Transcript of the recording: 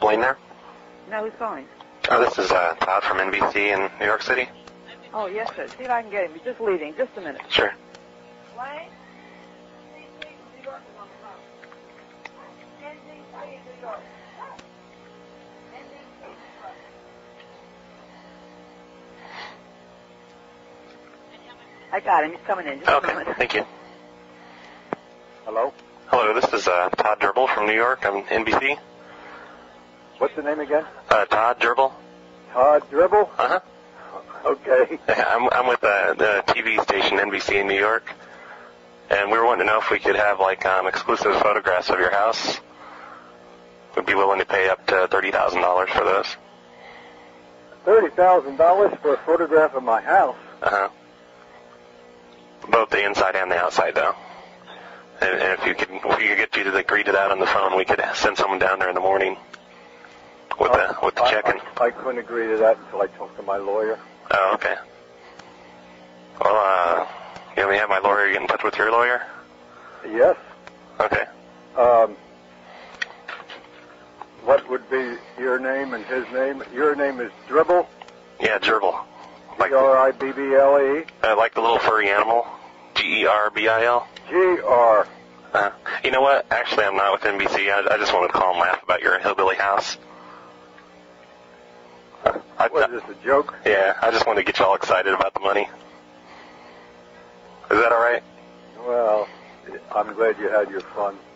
waiting there? No, who's calling? This is Todd from NBC in New York City. Oh, yes, sir. See if I can get him. He's just leaving. Just a minute. Sure. Wayne? I got him. He's coming in. Just a Okay, moment. thank you. Hello? Hello, this is Todd Gerbil from New York on NBC. What's the name again? Todd Gerbil. Todd Dribble? Uh-huh. Okay. I'm with the TV station NBC in New York, and we were wanting to know if we could have, like, exclusive photographs of your house. We'd be willing to pay up to $30,000 for those. $30,000 for a photograph of my house? Uh-huh. Both the inside and the outside, though. And if we could get you to agree to that on the phone, we could send someone down there in the morning with the check-in. I couldn't agree to that until I talked to my lawyer. Oh, okay. Well, you want me to have my lawyer get in touch with your lawyer? Yes. Okay. What would be your name and his name? Your name is Dribble? Yeah, Gerbil. Like, G-R-I-B-B-L-E? like the little furry animal. G-E-R-B-I-L. G-R. You know what? Actually, I'm not with NBC. I just wanted to call and laugh about your hillbilly house. What, is this a joke? Yeah, I just wanted to get you all excited about the money. Is that all right? Well, I'm glad you had your fun.